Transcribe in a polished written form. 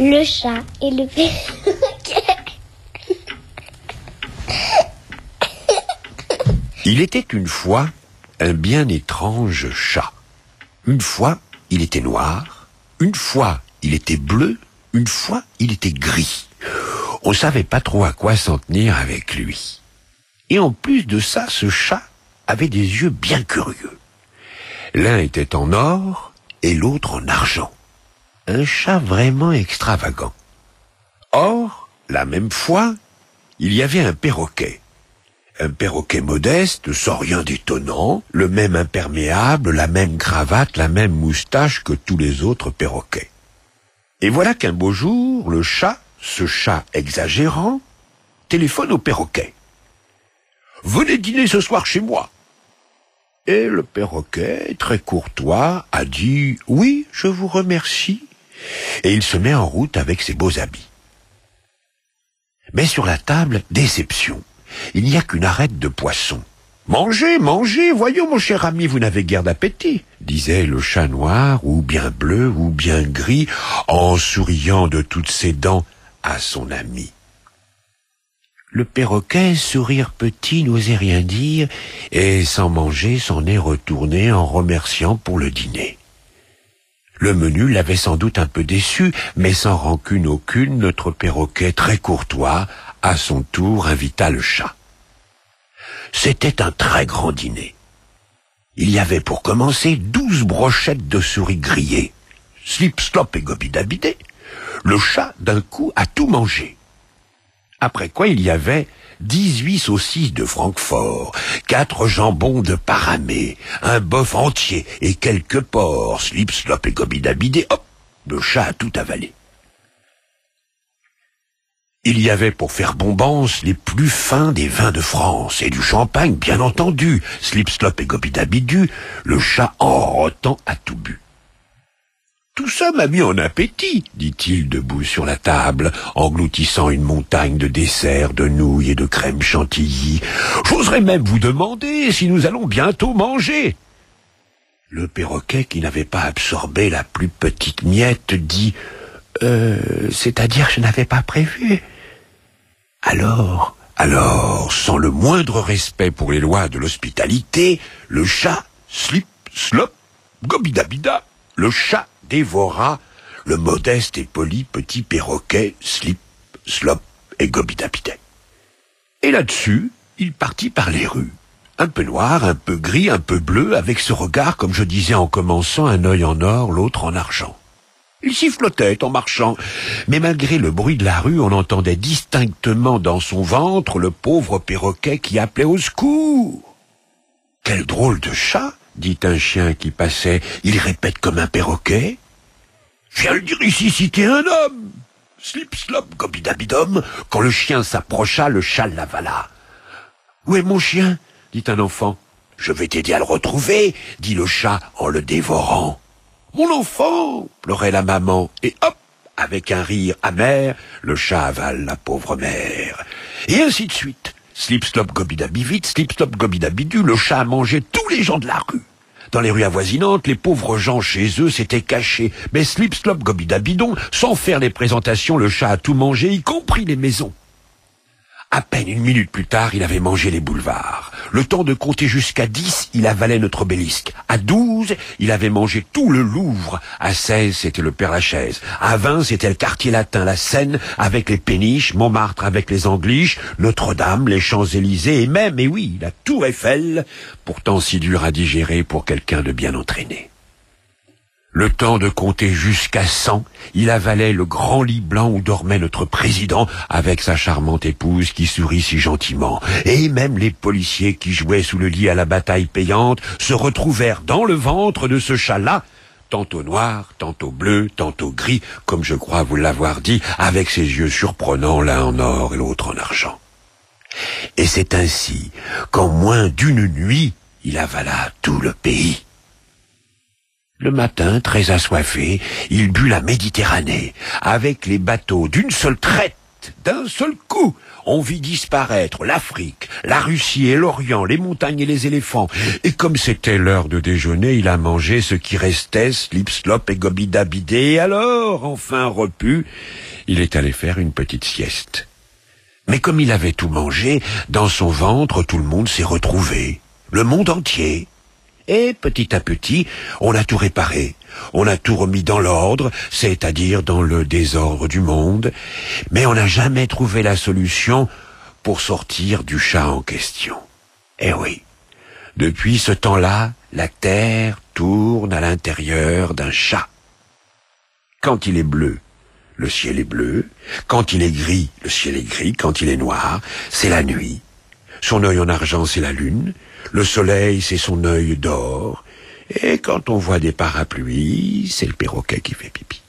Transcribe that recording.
le chat et le perroquet. Il était une fois un bien étrange chat. Une fois, il était noir, une fois, il était bleu, une fois, il était gris. On savait pas trop à quoi s'en tenir avec lui. Et en plus de ça, ce chat avait des yeux bien curieux. L'un était en or et l'autre en argent. Un chat vraiment extravagant. Or, la même fois, il y avait un perroquet. Un perroquet modeste, sans rien d'étonnant, le même imperméable, la même cravate, la même moustache que tous les autres perroquets. Et voilà qu'un beau jour, le chat, ce chat exagérant, téléphone au perroquet. « Venez dîner ce soir chez moi !» Et le perroquet, très courtois, a dit « Oui, je vous remercie !» Et il se met en route avec ses beaux habits. Mais sur la table, déception. Il n'y a qu'une arête de poisson. « Mangez, mangez, voyons mon cher ami, vous n'avez guère d'appétit !» disait le chat noir, ou bien bleu, ou bien gris, en souriant de toutes ses dents à son ami. Le perroquet, sourire petit, n'osait rien dire, et sans manger, s'en est retourné en remerciant pour le dîner. Le menu l'avait sans doute un peu déçu, mais sans rancune aucune, notre perroquet très courtois, à son tour, invita le chat. C'était un très grand dîner. Il y avait pour commencer 12 brochettes de souris grillées. Slip, slop et gobidabidé. Le chat, d'un coup, a tout mangé. Après quoi, il y avait 18 saucisses de Francfort, 4 jambons de Paramé, un bœuf entier et quelques porcs. Slip, slop et gobidabidé. Hop, le chat a tout avalé. Il y avait pour faire bombance les plus fins des vins de France et du champagne, bien entendu. Slip, slop et gobidabidu, le chat en rotant a tout bu. Tout ça m'a mis en appétit, dit-il debout sur la table, engloutissant une montagne de desserts, de nouilles et de crème chantilly. J'oserais même vous demander si nous allons bientôt manger. Le perroquet, qui n'avait pas absorbé la plus petite miette, dit c'est-à-dire que je n'avais pas prévu. Alors, sans le moindre respect pour les lois de l'hospitalité, le chat, slip, slop, gobidabida, le chat dévora le modeste et poli petit perroquet, slip, slop et gobidabida. Et là-dessus, il partit par les rues. Un peu noir, un peu gris, un peu bleu, avec ce regard, comme je disais en commençant, un œil en or, l'autre en argent. Il sifflotait en marchant, mais malgré le bruit de la rue, on entendait distinctement dans son ventre le pauvre perroquet qui appelait au secours. « Quel drôle de chat !» dit un chien qui passait. « Il répète comme un perroquet. »« Viens le dire ici si t'es un homme !» Slip, slop, gobidabidom. Quand le chien s'approcha, le chat l'avala. « Où est mon chien ?» dit un enfant. « Je vais t'aider à le retrouver, » dit le chat en le dévorant. « Mon enfant !» pleurait la maman, et hop, avec un rire amer, le chat avale la pauvre mère. Et ainsi de suite. Slip, slop, gobidabivite, slip, slop, gobidabidu, le chat a mangé tous les gens de la rue. Dans les rues avoisinantes, les pauvres gens chez eux s'étaient cachés. Mais slip, slop, gobidabidon, sans faire les présentations, le chat a tout mangé, y compris les maisons. À peine une minute plus tard, il avait mangé les boulevards. Le temps de compter jusqu'à 10, il avalait notre obélisque. À 12, il avait mangé tout le Louvre. À 16, c'était le Père-Lachaise. À 20, c'était le quartier latin, la Seine avec les péniches, Montmartre avec les Angliches, Notre-Dame, les Champs-Élysées et même, et oui, la Tour Eiffel, pourtant si dur à digérer pour quelqu'un de bien entraîné. Le temps de compter jusqu'à 100, il avalait le grand lit blanc où dormait notre président avec sa charmante épouse qui sourit si gentiment. Et même les policiers qui jouaient sous le lit à la bataille payante se retrouvèrent dans le ventre de ce chat-là, tantôt noir, tantôt bleu, tantôt gris, comme je crois vous l'avoir dit, avec ses yeux surprenants, l'un en or et l'autre en argent. Et c'est ainsi qu'en moins d'une nuit, il avala tout le pays. Le matin, très assoiffé, il but la Méditerranée, avec les bateaux d'une seule traite d'un seul coup, on vit disparaître l'Afrique, la Russie et l'Orient, les montagnes et les éléphants. Et comme c'était l'heure de déjeuner, il a mangé ce qui restait, Slip Slop et Gobi-Dabidi. Et alors, enfin repu, il est allé faire une petite sieste. Mais comme il avait tout mangé, dans son ventre, tout le monde s'est retrouvé. Le monde entier. Et petit à petit, on a tout réparé. On a tout remis dans l'ordre, c'est-à-dire dans le désordre du monde. Mais on n'a jamais trouvé la solution pour sortir du chat en question. Eh oui. Depuis ce temps-là, la terre tourne à l'intérieur d'un chat. Quand il est bleu, le ciel est bleu. Quand il est gris, le ciel est gris. Quand il est noir, c'est la nuit. Son œil en argent, c'est la lune. Le soleil, c'est son œil d'or. Et quand on voit des parapluies, c'est le perroquet qui fait pipi.